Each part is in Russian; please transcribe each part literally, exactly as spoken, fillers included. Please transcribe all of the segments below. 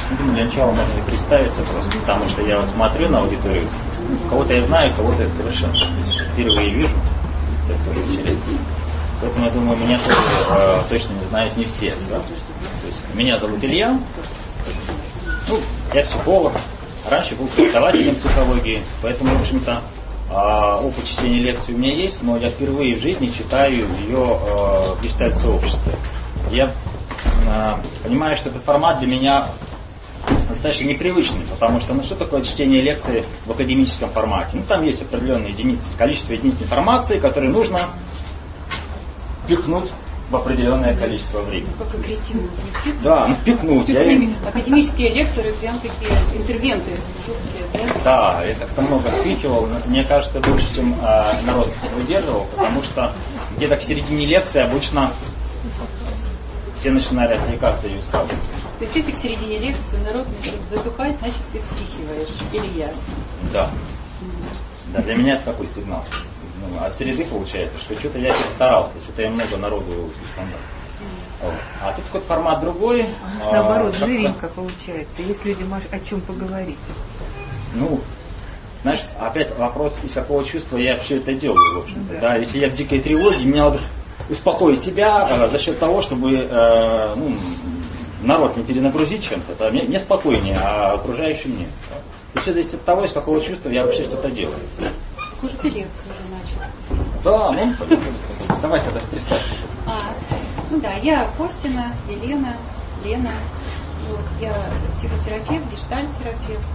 Ну, для начала можно и представиться просто, потому что я вот смотрю на аудиторию, кого-то я знаю, кого-то я совершенно впервые вижу. Поэтому я думаю, меня тоже э, точно не знают не все. Да? То есть, меня зовут Илья, ну, я психолог, раньше был преподавателем психологии, поэтому, в общем-то, э, опыт чтения лекций у меня есть, но я впервые в жизни читаю ее э, в гештальт-сообществе. Я э, понимаю, что этот формат для меня достаточно непривычный, потому что, ну, что такое чтение лекции в академическом формате? Ну, там есть определенное единицы, количество единиц информации, которые нужно впихнуть в определенное количество времени. Ну, как агрессивно звучит. Да, ну, впихнуть. Я... Академические лекторы прям такие интервенты. Да? Да, я как-то много впихивал, но мне кажется, больше, чем э, народ выдерживал, потому что где-то к середине лекции обычно все начинали отвлекаться и устраивать. То есть если к середине лекции народ начнет затухать, значит ты впихиваешь. Или я. Да. Да, для меня это такой сигнал. Ну, а с середы получается, что что-то я старался, что-то я много народу слишком дал. Вот. А тут какой-то формат другой. Наоборот, а, жиренько получается. Есть людям о чем поговорить. Ну, знаешь, опять вопрос, из какого чувства я все это делаю, в общем-то. Да. Да, если я в дикой тревоге, мне надо успокоить себя э, за счет того, чтобы э, ну, народ не перенагрузить чем-то, да, мне, мне спокойнее, а окружающим нет. И все зависит от того, из какого чувства я вообще что-то делаю. Может, ты лекцию уже начал? Да, ну, давай тогда представься. А, ну да, я Костина, Елена, Лена. Вот, я психотерапевт, гештальт-терапевт.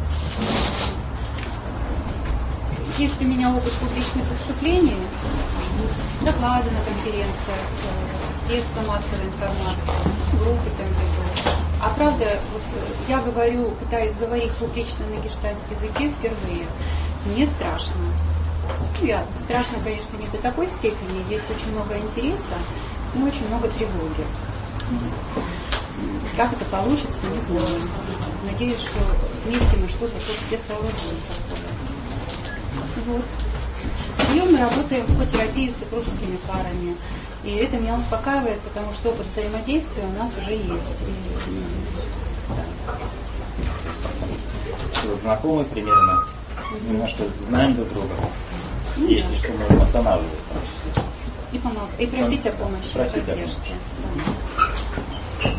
Есть у меня опыт публичных выступлений, доклады на конференциях, средства массовой информации, группы там веду. А правда, вот я говорю, пытаюсь говорить публично на гештальт-языке впервые. Мне страшно. Ну, я, страшно, конечно, не до такой степени. Есть очень много интереса, но очень много тревоги. Как это получится, не знаю. Надеюсь, что вместе мы что-то тут все соорудим. Вот. Вдвоем мы работаем в котерапии с супружескими парами. И это меня успокаивает, потому что опыт взаимодействия у нас уже есть. И, да. Знакомы примерно, угу. Немножко знаем друг друга. Ну, если да. что, можем останавливать. И помогать. И просить о помощи, просить поддержки. Да.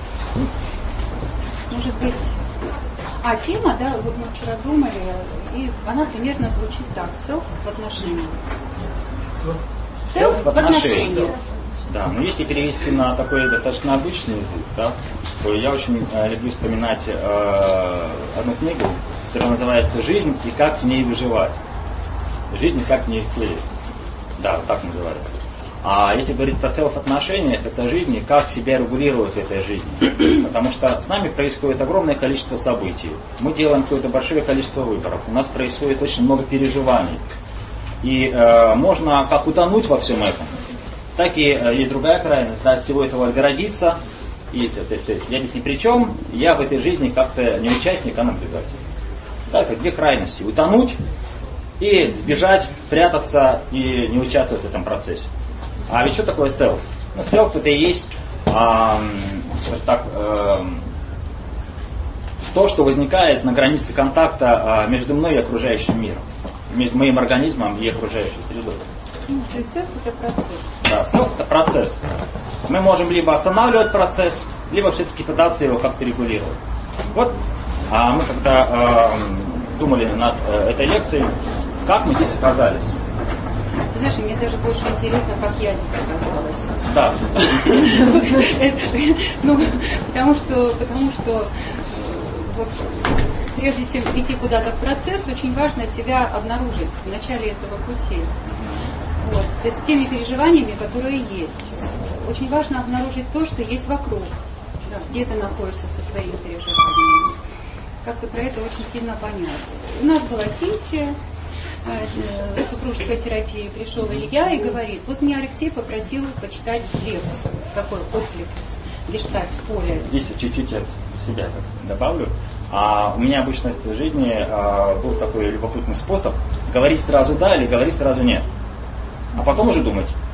Может быть. А тема, да, вот мы вчера думали, и она примерно звучит так: селф в отношениях. Селф в отношениях. Да, но если перевести на такой достаточно обычный язык, да, то я очень э, люблю вспоминать э, одну книгу, которая называется «Жизнь и как в ней выживать». Жизнь и как в ней целить. Да, вот так называется. А если говорить про селф-отношения, это жизнь и как себя регулировать в этой жизни. Потому что с нами происходит огромное количество событий. Мы делаем какое-то большое количество выборов. У нас происходит очень много переживаний. И э, можно как утонуть во всем этом, так и э, есть другая крайность, да, от всего этого отгородиться. И, это, это, я здесь ни при чем, я в этой жизни как-то не участник, а наблюдатель. Да, это две крайности. Утонуть и сбежать, прятаться и не участвовать в этом процессе. А ведь что такое селф? Ну, селф это и есть эм, так, эм, то, что возникает на границе контакта э, между мной и окружающим миром, между моим организмом и окружающей средой. Ну, то есть селф это процесс. Да, селф это процесс. Мы можем либо останавливать процесс, либо все-таки пытаться его как-то регулировать. Вот а мы когда э, думали над э, этой лекцией, как мы здесь оказались. Ты знаешь, мне даже больше интересно, как я здесь оказалась. Да. Ну, потому что, потому что вот, прежде чем идти куда-то в процесс, очень важно себя обнаружить в начале этого пути. Вот, с теми переживаниями, которые есть. Очень важно обнаружить то, что есть вокруг, да, где ты находишься со своими переживаниями. Как-то про это очень сильно понять. У нас была сессия супружеской терапии, пришел Илья и говорит: вот меня Алексей попросил почитать лекцию, такой отклик, гештальт поле. Здесь чуть-чуть от себя добавлю. А у меня обычно в жизни а, был такой любопытный способ говорить сразу да или говорить сразу нет. А потом уже думать.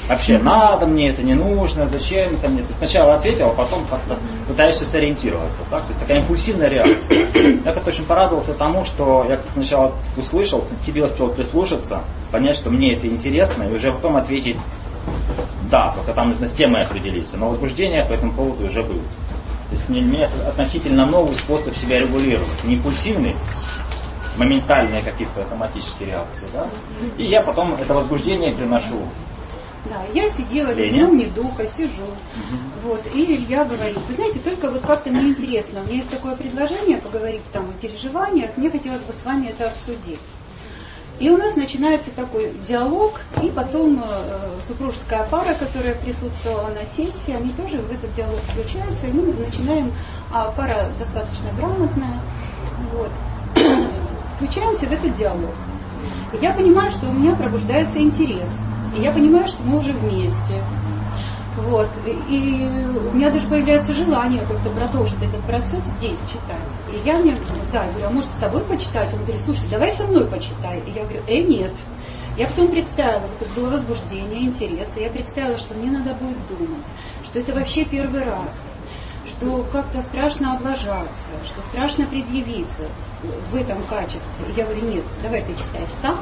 Вообще, надо мне это, не нужно, зачем это мне. То есть сначала ответил, а потом как-то пытаешься сориентироваться. Так? То есть такая импульсивная реакция. Я как-то очень порадовался тому, что я сначала услышал, к тебе успел прислушаться, понять, что мне это интересно, и уже потом ответить да, только там нужно с темой определиться. Но возбуждение по этому поводу уже было. То есть для меня это относительно новый способ себя регулировать. Не импульсивный, моментальные какие-то автоматические реакции. Да? И я потом это возбуждение приношу. Да, я сидела без не духа, сижу. Угу. Вот, и Илья говорит, вы знаете, только вот как-то мне интересно, у меня есть такое предложение поговорить там о переживаниях, мне хотелось бы с вами это обсудить. И у нас начинается такой диалог, и потом э, супружеская пара, которая присутствовала на сессии, они тоже в этот диалог включаются, и мы начинаем, а пара достаточно грамотная, вот, включаемся в этот диалог. И я понимаю, что у меня пробуждается интерес, и я понимаю, что мы уже вместе. Вот. И у меня даже появляется желание как-то продолжить этот процесс здесь читать. И я мне, да, я говорю, а может с тобой почитать? Он говорит, слушай, давай со мной почитай. И я говорю, э, нет. Я потом представила, вот это было возбуждение, интерес, и я представила, что мне надо будет думать, что это вообще первый раз, что как-то страшно облажаться, что страшно предъявиться в этом качестве. И я говорю, нет, давай ты читай сам.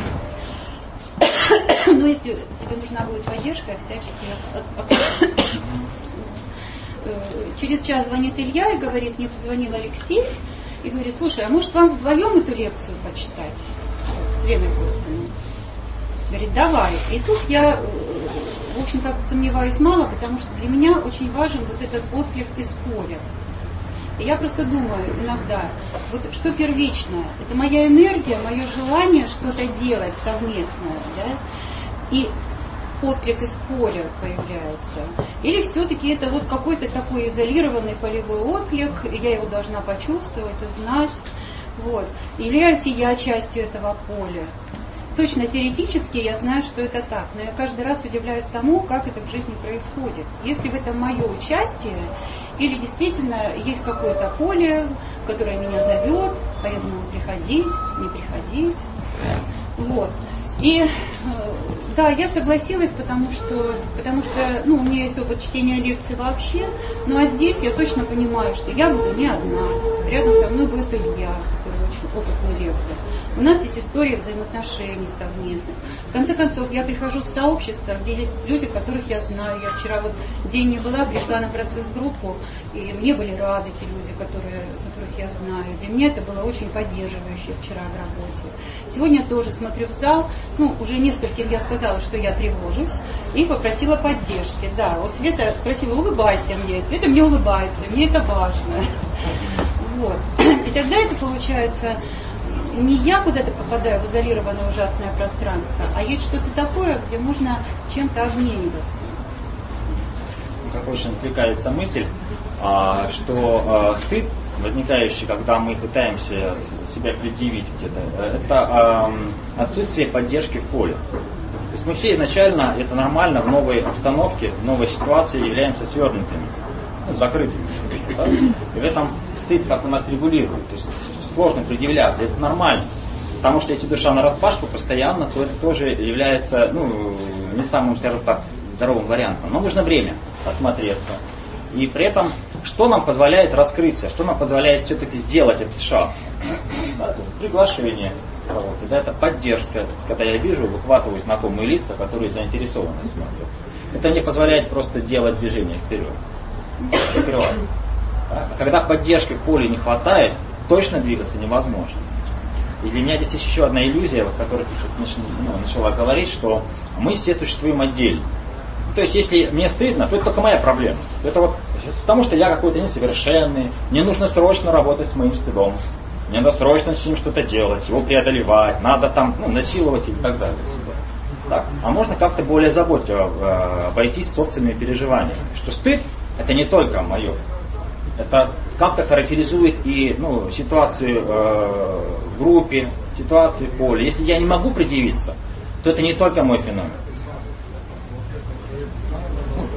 Но если тебе нужна будет поддержка, я всячески окажу. Через час звонит Илья и говорит, мне позвонил Алексей и говорит, слушай, а может вам вдвоем эту лекцию почитать с Леной Костиной? Говорит, давай. И тут я, в общем, как сомневаюсь мало, потому что для меня очень важен вот этот отклик из поля. И я просто думаю иногда, вот что первичное, это моя энергия, мое желание что-то делать совместное, да, и отклик из поля появляется. Или все-таки это вот какой-то такой изолированный полевой отклик, и я его должна почувствовать, узнать, вот. И являюсь и я частью этого поля. Точно теоретически я знаю, что это так, но я каждый раз удивляюсь тому, как это в жизни происходит. Если в этом мое участие, или действительно есть какое-то поле, которое меня зовет, поэтому приходить, не приходить. Вот. И да, я согласилась, потому что, потому что ну, у меня есть опыт чтения лекций вообще, ну а здесь я точно понимаю, что я буду не одна. Рядом со мной будет Илья, который очень опытный лектор. У нас есть история взаимоотношений совместных. В конце концов, я прихожу в сообщество, где есть люди, которых я знаю. Я вчера вот день не была, пришла на процесс-группу, и мне были рады те люди, которые, которых я знаю. Для меня это было очень поддерживающе вчера в работе. Сегодня тоже смотрю в зал, ну, уже нескольким я сказала, что я тревожусь, и попросила поддержки. Да, вот Света спросила, улыбайся мне. Света мне улыбается, мне это важно. Вот. И тогда это получается, не я куда-то попадаю в изолированное ужасное пространство, а есть что-то такое, где можно чем-то обмениваться. Как очень отвлекается мысль, что стыд, возникающий, когда мы пытаемся себя предъявить где-то, это отсутствие поддержки в поле. То есть мы все изначально, это нормально, в новой обстановке, в новой ситуации являемся свернутыми, ну, закрытыми. Да? И в этом стыд как-то нас регулирует. То есть сложно предъявляться, это нормально. Потому что если душа нараспашку постоянно, то это тоже является ну, не самым, скажем так, здоровым вариантом. Но нужно время осмотреться. И при этом, что нам позволяет раскрыться, что нам позволяет все-таки сделать этот шаг? Да, это приглашение кого-то, да, это поддержка. Когда я вижу, выхватываю знакомые лица, которые заинтересованы смотрят. Это мне позволяет просто делать движение вперед. Закрывать. Да? А когда поддержки в поле не хватает, точно двигаться невозможно. И для меня здесь есть еще одна иллюзия, о которой ну, начала говорить, что мы все существуем отдельно. То есть, если мне стыдно, то это только моя проблема. Это вот потому, что я какой-то несовершенный, мне нужно срочно работать с моим стыдом. Мне надо срочно с ним что-то делать, его преодолевать, надо там ну, насиловать и так далее. Так? А можно как-то более заботливо обойтись собственными переживаниями. Что стыд это не только мое. Это как-то характеризует и ну, ситуацию э, в группе, ситуацию в поле. Если я не могу предъявиться, то это не только мой феномен.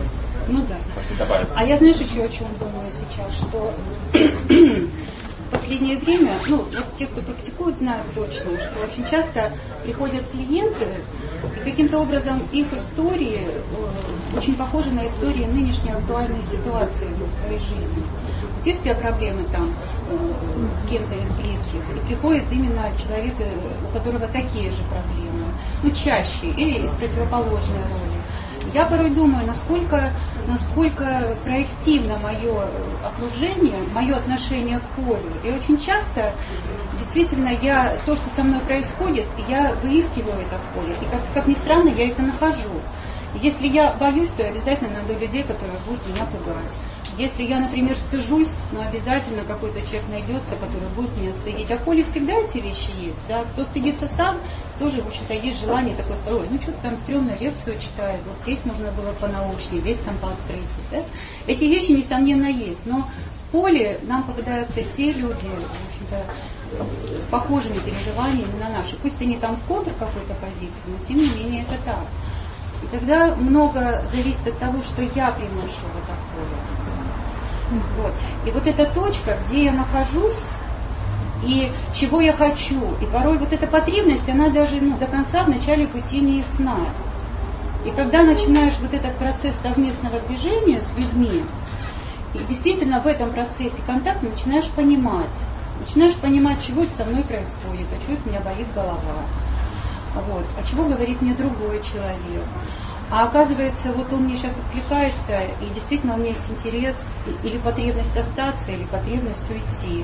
Ну да. А я, знаешь, еще о чем думаю сейчас, что после последнее время, ну, вот те, кто практикует, знают точно, что очень часто приходят клиенты, и каким-то образом их истории э, очень похожи на истории нынешней актуальной ситуации в твоей жизни. Вот есть у тебя проблемы там э, с кем-то из близких, и приходит именно человек, у которого такие же проблемы, ну, чаще, или из противоположной роли. Я порой думаю, насколько, насколько проективно мое окружение, мое отношение к полю. И очень часто, действительно, я, то, что со мной происходит, я выискиваю это в поле. И, как, как ни странно, я это нахожу. Если я боюсь, то я обязательно найду людей, которые будут меня пугать. Если я, например, стыжусь, но обязательно какой-то человек найдется, который будет меня стыдить. А в поле всегда эти вещи есть. Да? Кто стыдится сам, тоже, в общем-то, есть желание такое сказать, ой, ну что-то там стрёмно лекцию читает, вот здесь можно было понаучнее, здесь там пооткрытие. Да? Эти вещи, несомненно, есть. Но в поле нам попадаются те люди, в общем-то, с похожими переживаниями на наши. Пусть они там в контр какой-то позиции, но тем не менее это так. И тогда много зависит от того, что я приношу в это поле. Вот. И вот эта точка, где я нахожусь, и чего я хочу. И порой вот эта потребность, она даже ну, до конца в начале пути не ясна. И когда начинаешь вот этот процесс совместного движения с людьми, и действительно в этом процессе контакта начинаешь понимать. Начинаешь понимать, чего это со мной происходит, а чего это у меня болит голова. Вот. А чего говорит мне другой человек. А оказывается, вот он мне сейчас откликается, и действительно у меня есть интерес, или потребность остаться, или потребность уйти.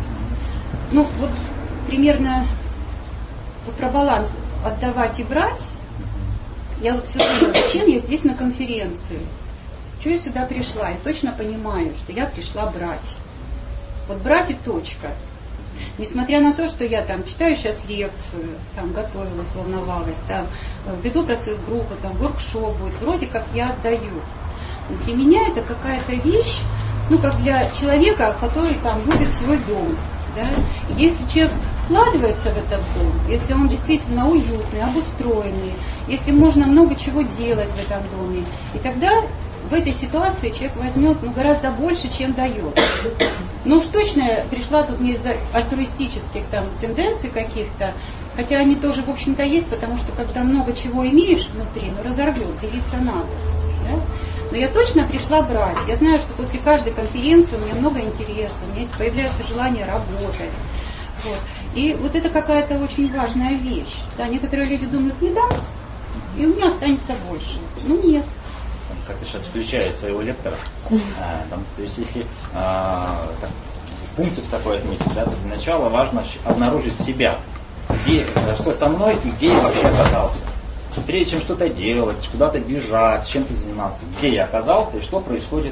Ну, вот примерно вот про баланс отдавать и брать. Я вот все думаю, зачем я здесь на конференции? Чего я сюда пришла? Я точно понимаю, что я пришла брать. Вот брать и точка. Несмотря на то, что я там читаю сейчас лекцию, там готовилась, волновалась, там веду процесс группы, там воркшоп будет, вроде как я отдаю. Но для меня это какая-то вещь, ну как для человека, который там любит свой дом. Да? Если человек вкладывается в этот дом, если он действительно уютный, обустроенный, если можно много чего делать в этом доме, и тогда в этой ситуации человек возьмет ну, гораздо больше, чем дает. Но уж точно я пришла тут не из-за альтруистических там, тенденций каких-то, хотя они тоже, в общем-то, есть, потому что когда много чего имеешь внутри, ну разорвет, делиться надо. Да? Но я точно пришла брать. Я знаю, что после каждой конференции у меня много интереса, у меня есть, появляется желание работать. Вот. И вот это какая-то очень важная вещь. Да, некоторые люди думают, не дам, и у меня останется больше. Ну нет. Как-то сейчас включает своего лектора. А, там, то есть если а, так, пунктов такой отметить, да, то для начала важно обнаружить себя, где, что со мной и где я вообще оказался. Прежде чем что-то делать, куда-то бежать, чем-то заниматься, где я оказался и что происходит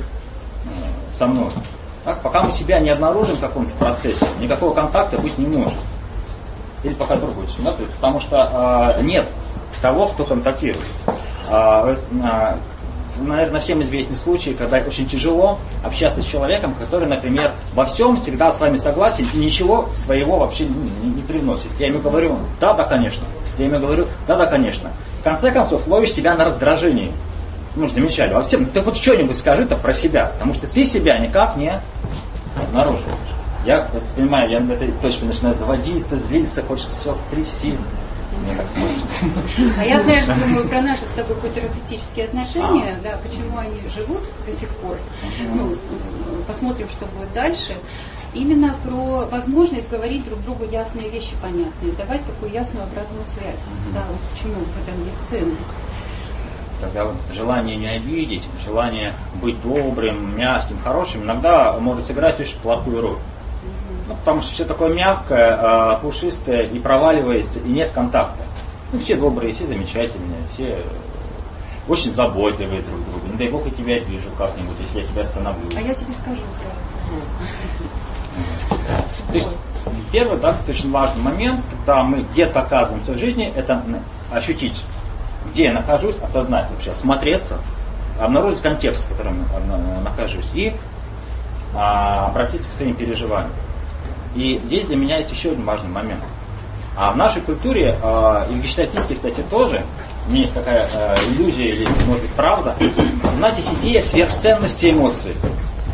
э, со мной. Так, пока мы себя не обнаружим в каком-то процессе, никакого контакта быть не может. Или пока другой, да, потому что э, нет того, кто контактирует. Э, э, наверное, всем известны случаи, когда очень тяжело общаться с человеком, который, например, во всем всегда с вами согласен и ничего своего вообще не, не, не приносит. Я ему говорю, да, да, конечно. Я ему говорю, да, да, конечно. В конце концов, ловишь себя на раздражении. Ну, замечали. Во всем, ты хоть что-нибудь скажи-то про себя, потому что ты себя никак не обнаруживаешь. Я вот, понимаю, я на этой точке начинаю заводиться, злиться, хочется все трясти. Мне как смысл. А я, знаешь, думаю про наши с тобой терапевтические отношения, а. да, почему они живут до сих пор. Ну, посмотрим, что будет дальше. Именно про возможность говорить друг другу ясные вещи понятные, давать такую ясную обратную связь. Mm-hmm. Да, вот почему в этом есть ценность. Тогда вот желание не обидеть, желание быть добрым, мягким, хорошим, иногда может сыграть очень плохую роль. Mm-hmm. Ну, потому что все такое мягкое, пушистое и проваливается, и нет контакта. Ну, все добрые, все замечательные, все очень заботливые друг друга. Не дай бог, я тебя обижу как-нибудь, если я тебя остановлю. А я тебе скажу, да. То есть первый, да, очень важный момент, когда мы где-то оказываемся в жизни, это ощутить, где я нахожусь, осознать вообще, осмотреться, обнаружить контекст, в котором я нахожусь, и а, обратиться к своим переживаниям. И здесь для меня есть еще один важный момент. А в нашей культуре, а, и в гештальтистике, кстати, тоже, у меня есть такая а, иллюзия, или, может быть, правда, у нас есть идея сверхценности эмоций.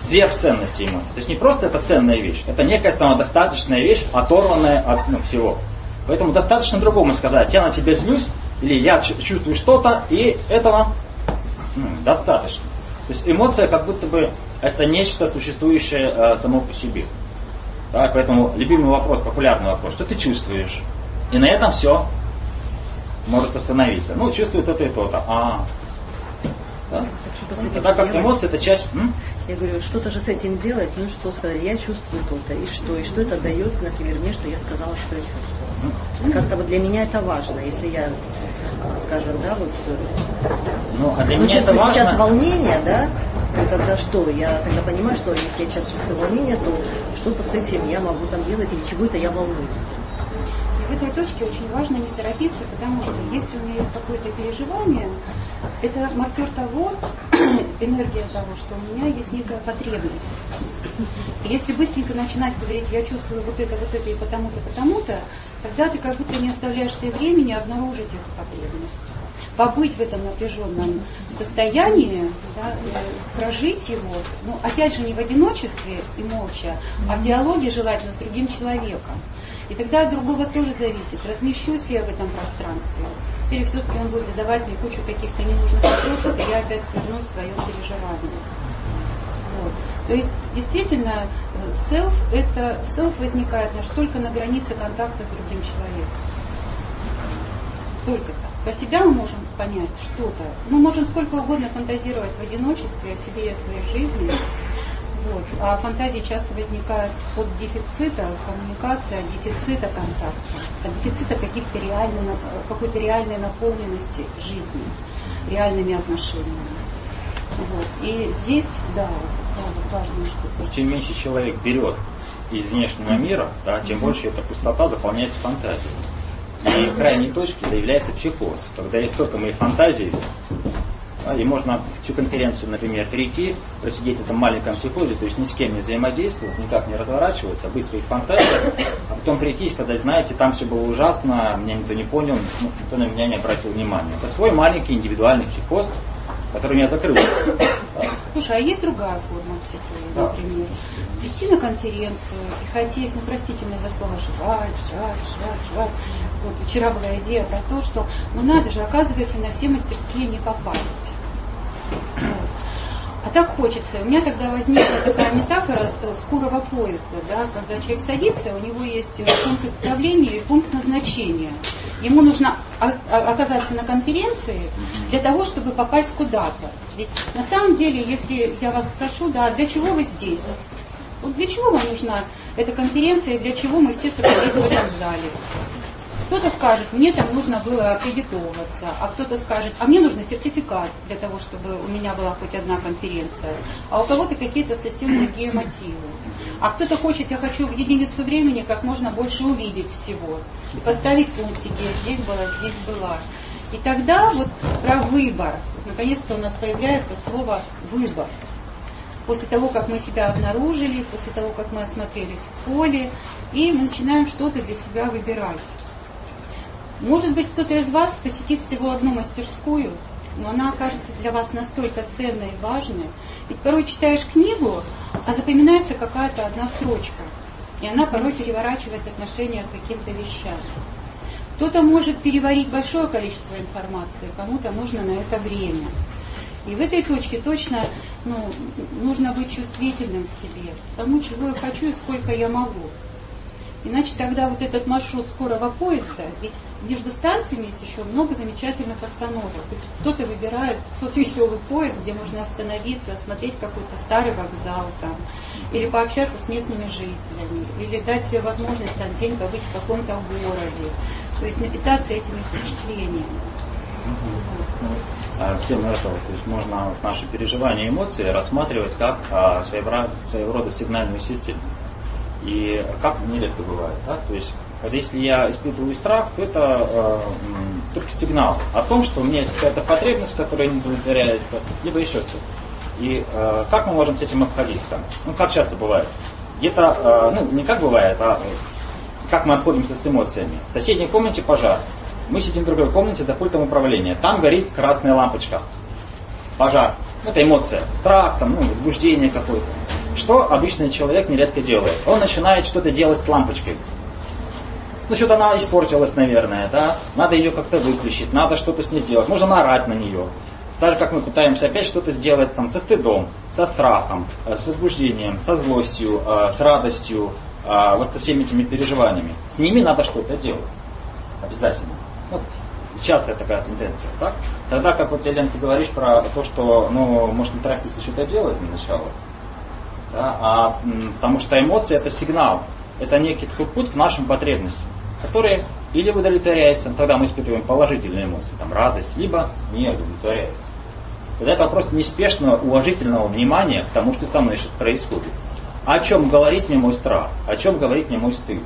сверхценности эмоций. То есть не просто это ценная вещь, это некая самодостаточная вещь, оторванная от ну, всего. Поэтому достаточно другому сказать, я на тебя злюсь, или я чувствую что-то, и этого ну, достаточно. То есть эмоция как будто бы это нечто существующее э, само по себе. Да, поэтому любимый вопрос, популярный вопрос, что ты чувствуешь? И на этом все может остановиться. Ну, чувствует это и то-то. А, да? Тогда как эмоция это часть... М? Я говорю, что-то же с этим делать, ну что сказать, я чувствую то-то, и что, и что это дает, например, мне, что я сказала, что я чувствую. Как-то вот для меня это важно, если я, скажем, да, вот... Ну, а для ну, меня это важно... сейчас волнение, да, и тогда что, я тогда понимаю, что если я сейчас чувствую волнение, то что-то с этим я могу там делать, или чего-то я волнуюсь. В этой точке очень важно не торопиться, потому что если у меня есть какое-то переживание, это маркер того, энергия того, что у меня есть некая потребность. И если быстренько начинать говорить, я чувствую вот это, вот это и потому-то, потому-то, тогда ты как будто не оставляешь себе времени обнаружить эту потребность. Побыть в этом напряженном состоянии, да, прожить его, ну, опять же, не в одиночестве и молча, а в диалоге желательно с другим человеком. И тогда от другого тоже зависит, размещусь ли я в этом пространстве, или все-таки он будет задавать мне кучу каких-то ненужных вопросов, и я опять вернусь в свое переживание. Вот. То есть, действительно, self, это, self возникает лишь только на границе контакта с другим человеком. Только так. Про себя мы можем понять что-то. Мы можем сколько угодно фантазировать в одиночестве о себе и о своей жизни. Вот. А фантазии часто возникают от дефицита коммуникации, от дефицита контакта, от дефицита каких-то реальных, какой-то реальной наполненности жизни, реальными отношениями. Вот. И здесь, да, да важно что-то. Чем меньше человек берет из внешнего мира, да, тем mm-hmm. больше эта пустота заполняется фантазией. И крайней точкой является психоз, когда есть только мои фантазии, да, и можно всю конференцию, например, перейти, просидеть в этом маленьком психозе, то есть ни с кем не взаимодействовать, никак не разворачиваться, быть в своих фантазиях, а потом прийти и сказать, знаете, там все было ужасно, меня никто не понял, никто на меня не обратил внимания. Это свой маленький индивидуальный психоз, который меня закрыл. Слушай, а есть другая форма психоза, да. Например, прийти на конференцию и хотеть, ну простите меня за слово, жрать, жрать, жрать, жрать. Вот вчера была идея про то, что ну надо же, оказывается, на все мастерские не попасть. Вот. А так хочется. У меня тогда возникла такая метафора скорого поезда, да, когда человек садится, у него есть пункт отправления и пункт назначения. Ему нужно оказаться на конференции для того, чтобы попасть куда-то. Ведь на самом деле, если я вас спрошу, да, для чего вы здесь? Вот для чего вам нужна эта конференция и для чего мы все собрались в этом зале? Кто-то скажет, мне там нужно было аккредитовываться, а кто-то скажет, а мне нужен сертификат для того, чтобы у меня была хоть одна конференция, а у кого-то какие-то совсем другие мотивы. А кто-то хочет, я хочу в единицу времени как можно больше увидеть всего, и поставить пунктики, здесь была, здесь была. И тогда вот про выбор, наконец-то у нас появляется слово «выбор». После того, как мы себя обнаружили, после того, как мы осмотрелись в поле, и мы начинаем что-то для себя выбирать. Может быть, кто-то из вас посетит всего одну мастерскую, но она окажется для вас настолько ценной и важной. Ведь порой читаешь книгу, а запоминается какая-то одна строчка, и она порой переворачивает отношение к каким-то вещам. Кто-то может переварить большое количество информации, кому-то нужно на это время. И в этой точке точно ну, нужно быть чувствительным к себе, к тому, чего я хочу и сколько я могу. Иначе тогда вот этот маршрут скорого поезда, ведь между станциями есть еще много замечательных остановок. Кто-то выбирает тот веселый поезд, где можно остановиться, осмотреть какой-то старый вокзал там, или пообщаться с местными жителями, или дать себе возможность там день побыть в каком-то городе. То есть напитаться этими впечатлениями. Тема этого, то есть можно наши переживания и эмоции рассматривать как а, своего, своего рода сигнальную систему. И как нередко бывает, да? То есть, когда если я испытываю страх, то это э, только сигнал о том, что у меня есть какая-то потребность, которая не удовлетворяется, либо еще что-то. И э, как мы можем с этим обходиться? Ну, как часто бывает? Где-то, э, ну, не как бывает, а как мы обходимся с эмоциями. В соседней комнате пожар. Мы сидим в другой комнате за пультом управления. Там горит красная лампочка. Пожар. Это эмоция, страх, там, ну, возбуждение какое-то. Что обычный человек нередко делает? Он начинает что-то делать с лампочкой. Ну, что-то она испортилась, наверное, да? Надо ее как-то выключить, надо что-то с ней сделать. Можно наорать на нее. Так же, как мы пытаемся опять что-то сделать там, со стыдом, со страхом, с возбуждением, со злостью, с радостью, вот со всеми этими переживаниями. С ними надо что-то делать. Обязательно. Вот, частая такая тенденция. Так? Тогда, как вот, Елена, ты говоришь про то, что, ну, может, не торопиться что-то делать для начала. Да? А, потому что эмоции это сигнал. Это некий такой путь к нашим потребностям, которые или удовлетворяются, тогда мы испытываем положительные эмоции, там, радость, либо не удовлетворяется. Тогда это вопрос неспешного, уважительного внимания к тому, что со мной происходит. О чем говорит мне мой страх? О чем говорит мне мой стыд?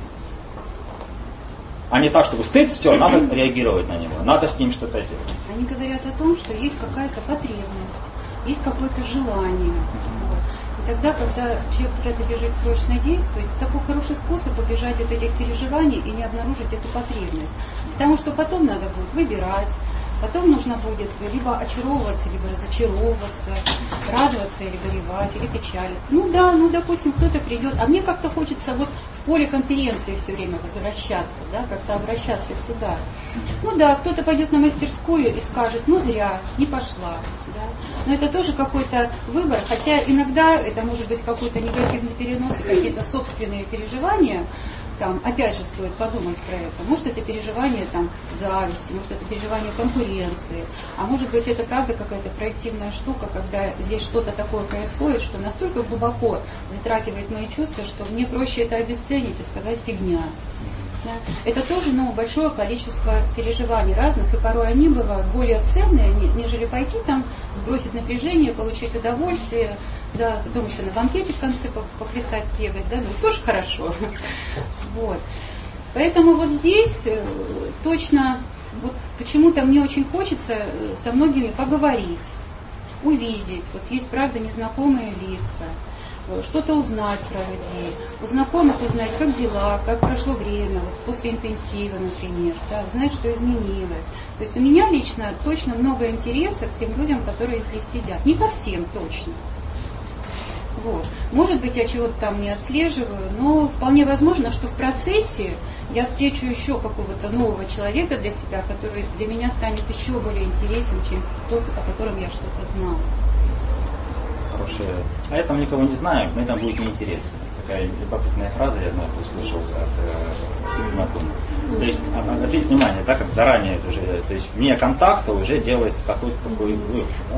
А не так, чтобы стыд, все, надо реагировать на него, надо с ним что-то делать. Они говорят о том, что есть какая-то потребность, есть какое-то желание. И тогда, когда человек куда-то бежит срочно действовать, такой хороший способ убежать от этих переживаний и не обнаружить эту потребность. Потому что потом надо будет выбирать, потом нужно будет либо очаровываться, либо разочаровываться, радоваться или горевать, или печалиться. Ну да, ну допустим, кто-то придет, а мне как-то хочется вот в поле конференции все время возвращаться, да, как-то обращаться сюда. Ну да, кто-то пойдет на мастерскую и скажет, ну зря, не пошла. Да. Но это тоже какой-то выбор, хотя иногда это может быть какой-то негативный перенос и какие-то собственные переживания. Там, опять же, стоит подумать про это. Может, это переживание там, зависти, может, это переживание конкуренции, а может быть, это правда какая-то проективная штука, когда здесь что-то такое происходит, что настолько глубоко затрагивает мои чувства, что мне проще это обесценить и сказать фигня. Да? Это тоже ну, большое количество переживаний разных, и порой они бывают более ценные, нежели пойти там, сбросить напряжение, получить удовольствие, да, потом еще на банкете в конце поплясать, бегать, да, ну тоже хорошо. Вот. Поэтому вот здесь точно, вот почему-то мне очень хочется со многими поговорить, увидеть, вот есть правда незнакомые лица, что-то узнать про людей, у знакомых узнать, как дела, как прошло время, вот после интенсива, например, да, узнать, что изменилось. То есть у меня лично точно много интереса к тем людям, которые здесь сидят. Не ко всем точно. Вот. Может быть, я чего-то там не отслеживаю, но вполне возможно, что в процессе я встречу еще какого-то нового человека для себя, который для меня станет еще более интересен, чем тот, о котором я что-то знала. Хорошая. А я там никого не знаю, мне там будет неинтересно. Такая любопытная фраза, я однажды услышал от знакомых. То есть, обратите внимание, так как заранее это уже, то есть вне контакта уже делается какой-то такой вывод. Да?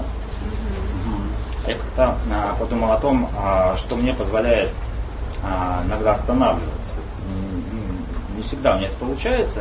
Я как-то а, подумал о том, а, что мне позволяет а, иногда останавливаться. Не, не всегда у меня это получается.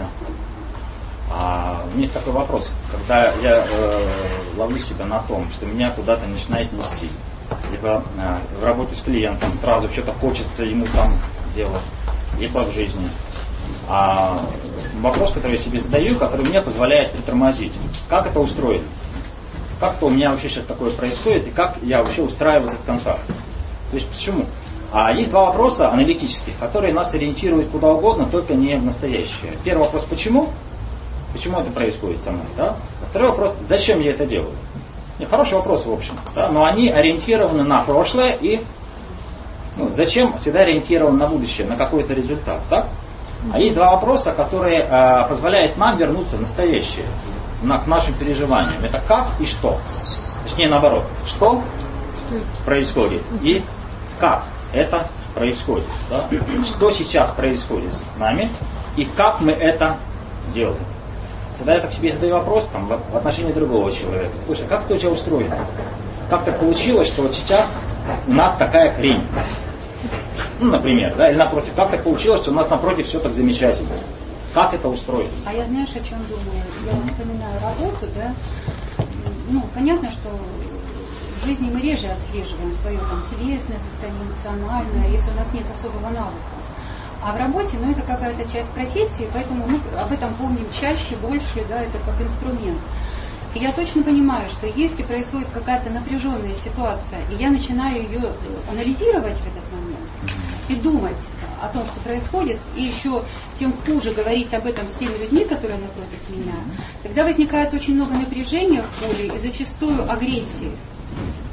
А, у меня есть такой вопрос, когда я э, ловлю себя на том, что меня куда-то начинает нести. Либо э, в работе с клиентом сразу что-то хочется ему там делать, либо в жизни. А, вопрос, который я себе задаю, который мне позволяет притормозить. Как это устроено? Как-то у меня вообще сейчас такое происходит, и как я вообще устраиваю этот контакт. То есть почему? А есть два вопроса аналитических, которые нас ориентируют куда угодно, только не в настоящее. Первый вопрос, почему? Почему это происходит со мной? Да? А второй вопрос, зачем я это делаю? И хороший вопрос, в общем. Да? Но они ориентированы на прошлое и ну, зачем всегда ориентированы на будущее, на какой-то результат. Так? А есть два вопроса, которые э, позволяют нам вернуться в настоящее. На, к нашим переживаниям. Это как и что. Точнее наоборот. Что происходит и как это происходит. Да? Что сейчас происходит с нами и как мы это делаем. Всегда я так себе задаю вопрос там, в, в отношении другого человека. Слушай, как это у тебя устроено? Как так получилось, что вот сейчас у нас такая хрень? Ну, например, да, или напротив, как так получилось, что у нас напротив все так замечательно? Как это устроено? А я знаешь, о чем думаю? Я вспоминаю работу, да. Ну, понятно, что в жизни мы реже отслеживаем свое там телесное состояние, эмоциональное, если у нас нет особого навыка. А в работе, ну, это какая-то часть профессии, поэтому мы об этом помним чаще, больше, да, это как инструмент. И я точно понимаю, что если происходит какая-то напряженная ситуация, и я начинаю ее анализировать в этот момент, и думать о том, что происходит, и еще тем хуже говорить об этом с теми людьми, которые напротив меня, тогда возникает очень много напряжения в поле и зачастую агрессии.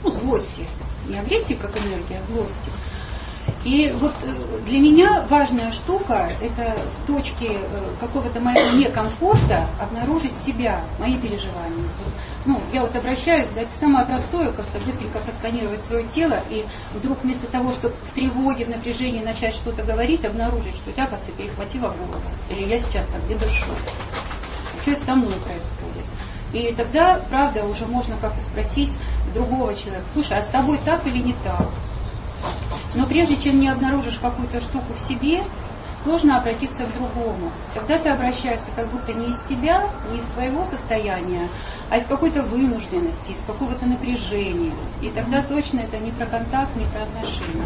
ну, злости. Не агрессии как энергия, а злости. И вот для меня важная штука – это в точке какого-то моего некомфорта обнаружить себя, мои переживания. Ну, я вот обращаюсь, да, это самое простое, как-то быстренько просканировать свое тело, и вдруг вместо того, чтобы в тревоге, в напряжении начать что-то говорить, обнаружить, что я, кажется, перехватила голову, или я сейчас там где дышу. Что это со мной происходит? И тогда, правда, уже можно как-то спросить другого человека: слушай, а с тобой так или не так? Но прежде чем не обнаружишь какую-то штуку в себе, сложно обратиться к другому. Тогда ты обращаешься как будто не из тебя, не из своего состояния, а из какой-то вынужденности, из какого-то напряжения. И тогда точно это не про контакт, не про отношения.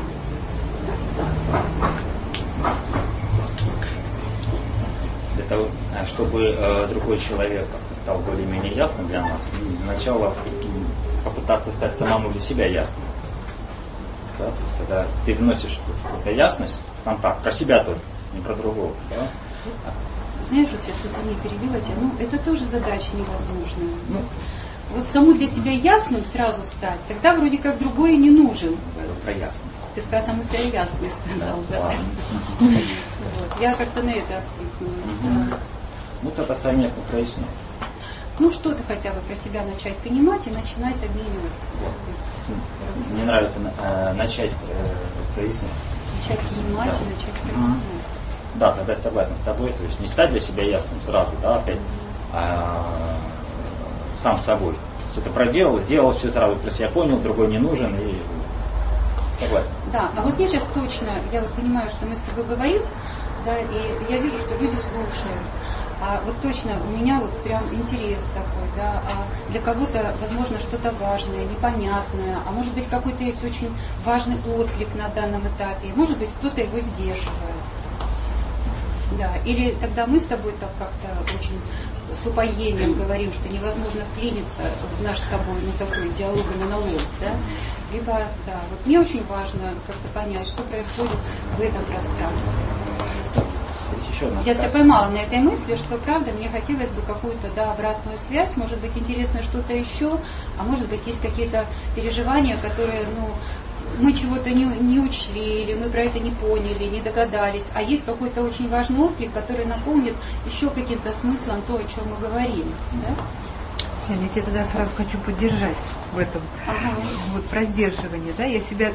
Для того, чтобы э, другой человек как-то стал более-менее ясным для нас, для начала попытаться стать самому для себя ясным. Да? То есть, когда ты вносишь какую-то ясность в контакт, про себя только, не про другого. Да? Знаешь, вот сейчас, извини, перебила тебя, ну, это тоже задача невозможная. Ну, вот саму для себя ясным сразу стать, тогда вроде как другой не нужен. Про ясность. Ты сказал, там у себя ясность сказал, да. да. Вот. Я как-то на это откликнулась. Да. Ну, это совместно прояснить. Ну, что-то хотя бы про себя начать понимать и начинать обмениваться. Вот. Мне нравится э, начать э, прояснять. Начать понимать да. и начать прояснять. Да, тогда я согласен с тобой. То есть не стать для себя ясным сразу, да, опять, а сам собой. Что-то проделал, сделал, все сразу про себя понял, другой не нужен и согласен. Да, а вот мне сейчас точно, я вот понимаю, что мы с тобой говорим, да, и я вижу, что люди слушают. А вот точно у меня вот прям интерес такой, да, а для кого-то, возможно, что-то важное, непонятное, а может быть, какой-то есть очень важный отклик на данном этапе, может быть, кто-то его сдерживает. Да, или тогда мы с тобой так как-то очень с упоением говорим, что невозможно вклиниться в наш с тобой, ну, такой диалог и монолог, да, либо, да, вот мне очень важно как-то понять, что происходит в этом пространстве. Я себя поймала на этой мысли, что, правда, мне хотелось бы какую-то, да, обратную связь, может быть, интересно что-то еще, а может быть, есть какие-то переживания, которые, ну, мы чего-то не, не учли, или мы про это не поняли, не догадались, а есть какой-то очень важный отклик, который наполнит еще каким-то смыслом то, о чем мы говорим, да? Я тебя тогда сразу хочу поддержать в этом, ага. вот про сдерживание, да, я себя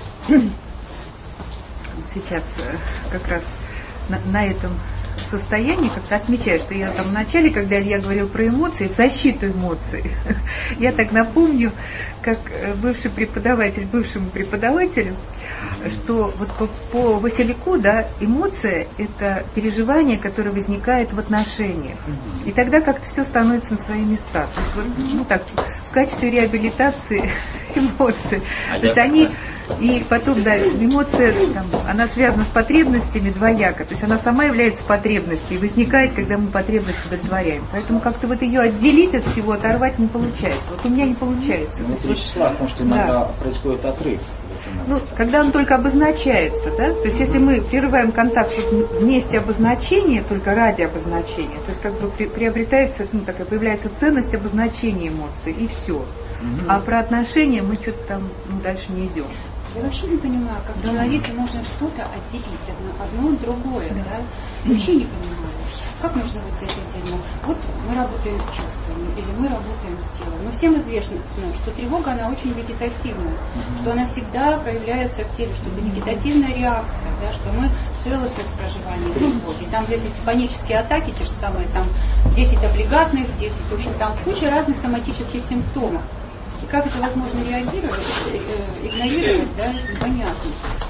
сейчас как раз на, на этом состоянии как-то отмечаю, что я там в начале, когда я говорил про эмоции, защиту эмоций, я так напомню, как бывший преподаватель, бывшему преподавателю, что вот по, по Василику, да, эмоция – это переживание, которое возникает в отношениях. И тогда как-то все становится на свои места. То есть, вот, ну так, в качестве реабилитации эмоций. А То есть они, и потом, да, эмоция, там, она связана с потребностями двояко. То есть она сама является потребностью и возникает, когда мы потребность удовлетворяем. Поэтому как-то вот ее отделить от всего, оторвать не получается. Вот у меня не получается. Ну, это числа, потому что иногда да. происходит отрыв. Ну, когда он только обозначается, да, то есть если мы прерываем контакт вот в месте обозначения, только ради обозначения, то есть как бы при, приобретается, ну, такая появляется ценность обозначения эмоций, и все. Mm-hmm. А про отношения мы что-то там ну, дальше не идем. Я вообще не понимаю, как в человеке можно что-то отделить одно, одно от другое, да. да? Вообще не понимаю. Как можно вот это отдельно? Вот мы работаем с чувствами, или мы работаем с телом. Но всем известно, что тревога, она очень вегетативная, mm-hmm. что она всегда проявляется в теле, что это вегетативная реакция, да, что мы целостность проживания тревоги. Там здесь есть панические атаки, те же самые, там десять облигатных, десять, в общем, там куча разных соматических симптомов. И как это возможно реагировать, э, игнорировать, да, непонятно.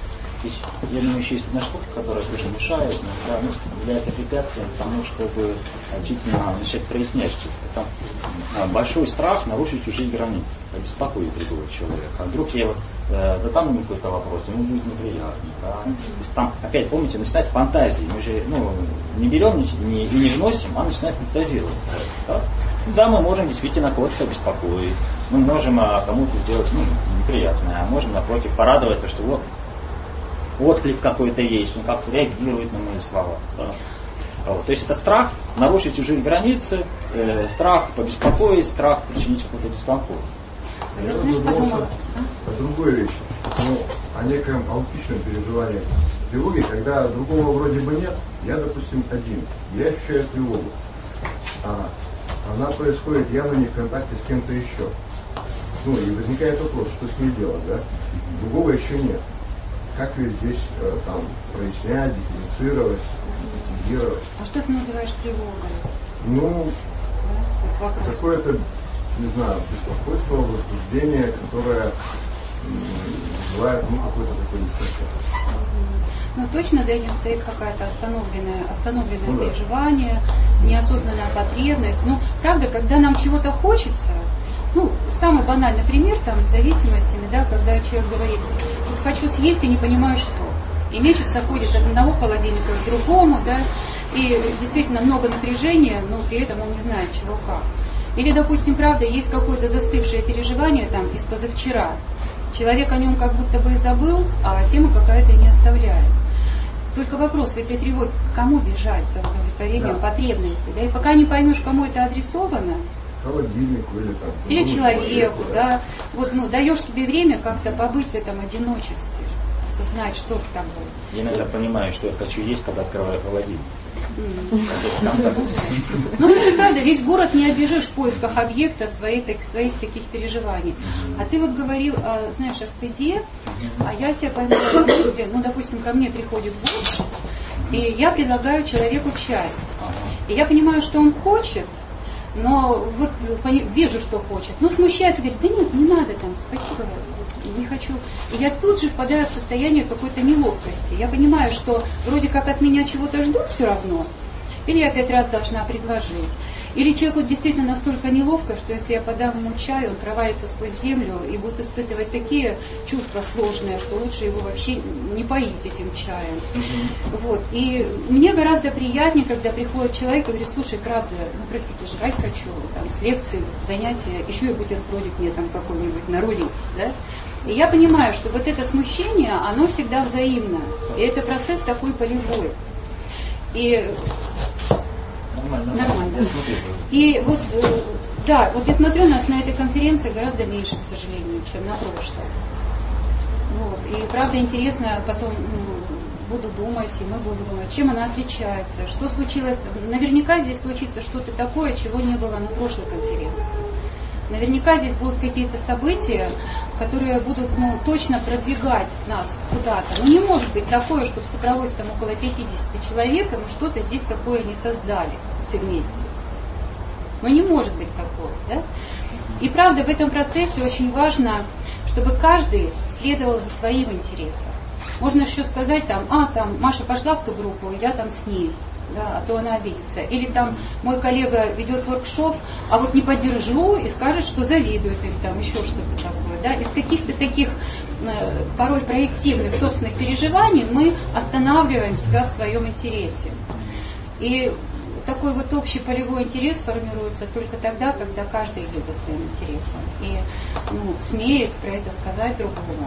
Я думаю, еще есть одна штука, которая тоже мешает, но ну, является препятствием тому, чтобы действительно начать прояснять что-то. Это большой страх нарушить чужие границы, обеспокоить другого человека. А вдруг я вот э, задам ему какой-то вопрос, ему будет неприятно. Да? То есть там, опять, помните, начинать с фантазии. Мы же ну, не берем не, и не вносим, а начинаем фантазировать. Да? Да, мы можем действительно кого-то обеспокоить, мы можем а, кому-то сделать ну, неприятное, а можем, напротив, порадовать, то, что вот отклик какой-то есть, он как-то реагирует на мои слова. Да. Вот. То есть это страх нарушить чужие границы, э, страх побеспокоить, страх причинить какой-то дискомфорт. Я, знаешь, подумала. О другой вещи. Ну, о неком аутичном переживании тревоги, когда другого вроде бы нет, я, допустим, один. Я ощущаю тревогу. А она происходит явно не в контакте с кем-то еще. Ну, и возникает вопрос, что с ней делать, да? Другого еще нет. Как ее здесь э, там прояснять, дифференцировать, интегрировать? А что ты называешь тревогой? Ну, да, какое-то, не знаю, беспокойство, возбуждение, которое вызывает, ну, какой-то такой дискомфорт. Ну, точно за этим стоит какая-то остановленное, остановленное ну, переживание, да. неосознанная потребность. Ну, правда, когда нам чего-то хочется, ну, самый банальный пример там с зависимостями, да, когда человек говорит, вот хочу съесть и не понимаю что. И мечется, ходит от одного холодильника к другому, да, и действительно много напряжения, но при этом он не знает чего как. Или, допустим, правда, есть какое-то застывшее переживание там из позавчера. Человек о нем как будто бы и забыл, а тема какая-то не оставляет. Только вопрос в этой тревоге, кому бежать за удовлетворением да. потребностей, да, и пока не поймешь, кому это адресовано, холодильнику или там. Или человеку, да. да. Вот, ну, даешь себе время как-то побыть в этом одиночестве, осознать, что с тобой. Я иногда понимаю, что я хочу есть, когда открываю холодильник. Ну, это правда, весь город не оббежишь в поисках объекта своих, своих таких переживаний. А ты вот говорил, знаешь, о стыде, а я себя поймала в мысли, ну, допустим, ко мне приходит гость, и я предлагаю человеку чай. И я понимаю, что он хочет, но вот вижу, что хочет. Но смущается, говорит, да нет, не надо там, спасибо, не хочу. И я тут же впадаю в состояние какой-то неловкости. Я понимаю, что вроде как от меня чего-то ждут все равно, или я пять раз должна предложить. Или человеку действительно настолько неловко, что если я подам ему чай, он провалится сквозь землю и будет испытывать такие чувства сложные, что лучше его вообще не поить этим чаем. Mm-hmm. Вот. И мне гораздо приятнее, когда приходит человек и говорит, слушай, правда, ну простите, жрать хочу, там, с лекции, занятия, еще и бутербродик мне там какой-нибудь нарулить, да? И я понимаю, что вот это смущение, оно всегда взаимно. И это процесс такой полевой. И Нормально. Нормально. И вот, да, вот я смотрю, у нас на этой конференции гораздо меньше, к сожалению, чем на прошлой. Вот. И правда интересно, потом ну, буду думать, и мы будем думать, чем она отличается, что случилось. Наверняка здесь случится что-то такое, чего не было на прошлой конференции. Наверняка здесь будут какие-то события, которые будут ну, точно продвигать нас куда-то. Но не может быть такое, чтобы собралось там около пятьдесят человек, и мы что-то здесь такое не создали все вместе. Но не может быть такое. Да? И правда, в этом процессе очень важно, чтобы каждый следовал за своим интересом. Можно еще сказать, там, а, там, Маша пошла в ту группу, я там с ней. Да, а то она обидится. Или там мой коллега ведет воркшоп, а вот не поддержу и скажет, что завидует им, там еще что-то такое. Да? Из каких-то таких э, порой проективных собственных переживаний мы останавливаем себя в своем интересе. И такой вот общий полевой интерес формируется только тогда, когда каждый идет за своим интересом. И ну, смеет про это сказать другому.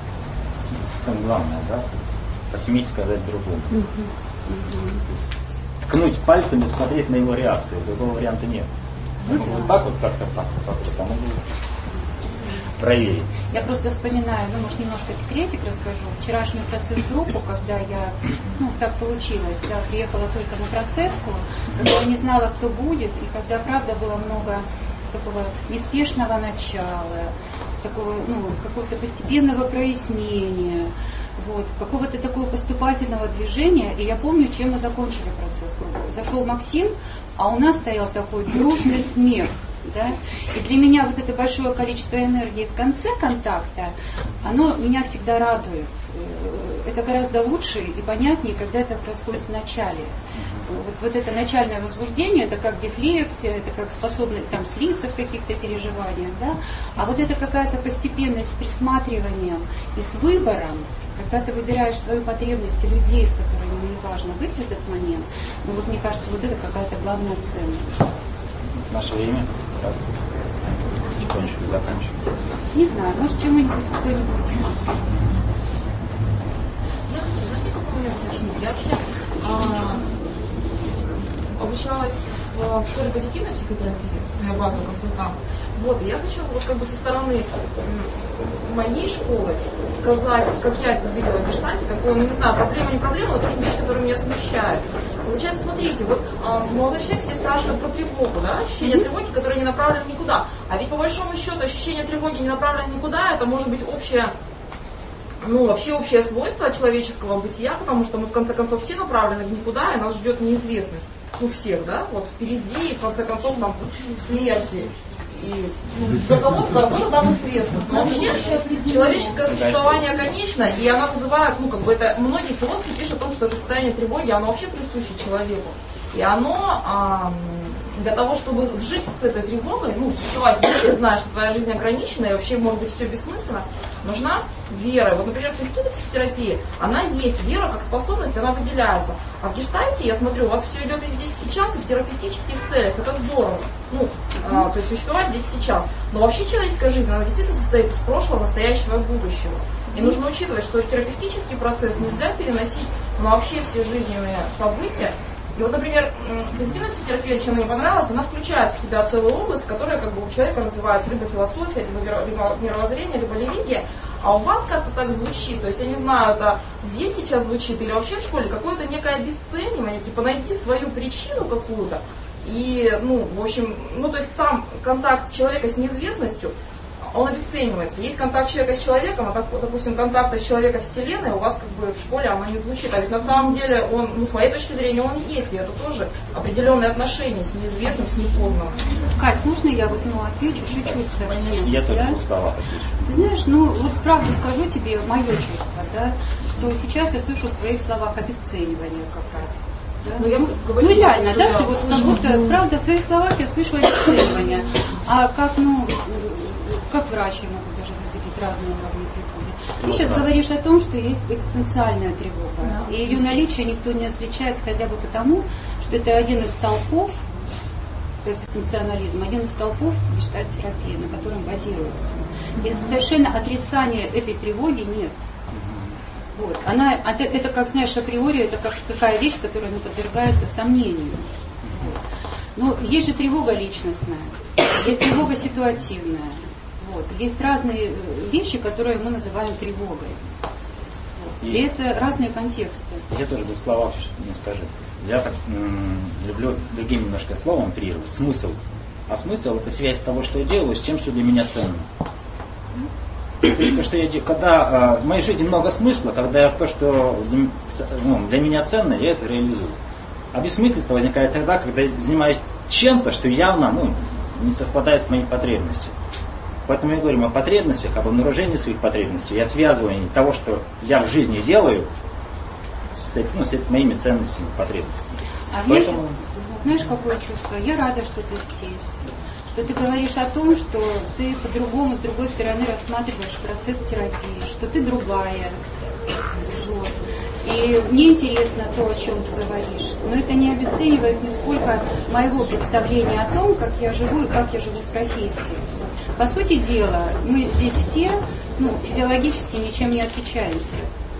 Самое главное, да? Посметь сказать другому. Угу. Ткнуть пальцем и смотреть на его реакцию. Другого варианта нет. Я могу вот так вот, как-то так, так вот, а могу проверить. Я просто вспоминаю, ну, может, немножко секретик расскажу. Вчерашнюю процесс-группу, когда я, ну, так получилось, я приехала только на процесску, когда я не знала, кто будет, и когда, правда, было много такого неспешного начала, такого, ну, какого-то постепенного прояснения, вот, какого-то такого поступательного движения. И я помню, чем мы закончили процесс группы. Зашел Максим, а у нас стоял такой дружный смех. Да? И для меня вот это большое количество энергии в конце контакта, оно меня всегда радует. Это гораздо лучше и понятнее, когда это происходит в начале. Вот, вот это начальное возбуждение, это как дефлексия, это как способность там слиться в каких-то переживаниях. Да? А вот это какая-то постепенность с присматриванием и с выбором, когда ты выбираешь свою потребность и людей, с которыми не важно быть в этот момент, ну вот мне кажется, вот это какая-то главная ценность. Наше время раз закончили, заканчиваем. Не знаю, может, чем-нибудь кто-нибудь. Я хочу, знаете, какой момент уточнить? Я вообще а, обучалась в школе позитивной психотерапии, я базовый консультант. Вот, и я хочу вот как бы со стороны моей школы сказать, как я это видела в гештальте, какое, ну не знаю, проблема не проблема, но тоже вещь, которая меня смущает. Получается, смотрите, вот а, молодой человек все спрашивает про тревогу, да, ощущение тревоги, которое не направлено никуда. А ведь по большому счету ощущение тревоги не направлено никуда, это может быть общее, ну вообще общее свойство человеческого бытия, потому что мы в конце концов все направлены в никуда, и нас ждет неизвестность. У всех, да, вот впереди, и в конце концов нам смерти. И ну, для кого-то было дано известность. Но вообще человеческое существование конечно, и она вызывает, ну как бы это, многие философы пишут о том, что это состояние тревоги, оно вообще присуще человеку. И оно а, для того, чтобы жить с этой тревогой, ну, существовать в мире, зная, что твоя жизнь ограничена, и вообще может быть все бессмысленно, нужна вера. Вот, например, в институте психотерапии, она есть, вера как способность, она выделяется. А в гештальте, я смотрю, у вас все идет и здесь сейчас, и в терапевтических целях, это здорово. Ну, а, то есть существовать здесь сейчас. Но вообще человеческая жизнь, она действительно состоит из прошлого, настоящего и будущего. И нужно учитывать, что терапевтический процесс нельзя переносить на вообще все жизненные события. И вот, например, позитивная психотерапия, чем мне понравилась, она включает в себя целую область, которая как бы у человека развивается либо философия, либо мировоззрение, либо религия. А у вас как-то так звучит, то есть я не знаю, это здесь сейчас звучит или вообще в школе какое-то некое обесценивание, типа найти свою причину какую-то. И, ну, в общем, ну, то есть сам контакт человека с неизвестностью, он обесценивается. Есть контакт человека с человеком, а, так, допустим, контакт с человеком с Вселенной у вас как бы в школе оно не звучит. А ведь на самом деле он, ну, с моей точки зрения, он есть. И это тоже определенные отношения с неизвестным, с непознанным. Кать, можно я вот, ну, отвечу чуть-чуть совсем? Я только да? в двух словах отвечу. Ты знаешь, ну, вот правду скажу тебе, мое чувство, да, что сейчас я слышу в твоих словах обесценивание как раз. Да? Ну, я ну реально, да, что вот как будто, правда, в твоих словах я слышу обесценивание. А как, ну, как врач я могу даже разделить разные уровни тревоги. Ты вот сейчас да. говоришь о том, что есть экзистенциальная тревога. Да. И ее наличие никто не отличает хотя бы потому, что это один из столпов экзистенциализма, один из столпов гештальт-терапии, на котором базируется. И совершенно отрицания этой тревоги нет. Вот. Она, это, как знаешь, априори, это как такая вещь, которая не подвергается сомнению. Вот. Но есть же тревога личностная, есть тревога ситуативная. Вот. Есть разные вещи, которые мы называем тревогой. Вот. И, и это разные контексты. Я тоже в двух словах не скажу. Я так м- люблю другим немножко словом оперировать. Смысл. А смысл это связь того, что я делаю, с тем, что для меня ценно. То, что я делаю, когда э, в моей жизни много смысла, когда я то, что ну, для меня ценно, я это реализую. А бессмыслица возникает тогда, когда я занимаюсь чем-то, что явно ну, не совпадает с моей потребностью. Поэтому мы говорим о потребностях, об обнаружении своих потребностей, и о связывании того, что я в жизни делаю, с, ну, с моими ценностями, потребностями. А Поэтому... знаешь, какое чувство? Я рада, что ты здесь. Что ты говоришь о том, что ты по-другому, с другой стороны рассматриваешь процесс терапии, что ты другая. Вот. И мне интересно то, о чем ты говоришь. Но это не обесценивает нисколько моего представления о том, как я живу и как я живу в профессии. По сути дела, мы здесь все ну, физиологически ничем не отличаемся.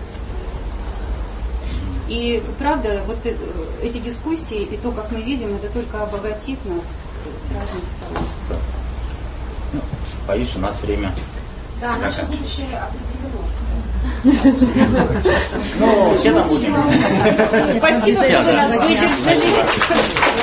И правда, вот эти дискуссии и то, как мы видим, это только обогатит нас с разных сторон. Ну, боюсь, у нас время. Да, наше будущее определено. Ну, все там будем. Спасибо, что вы нас выдержали.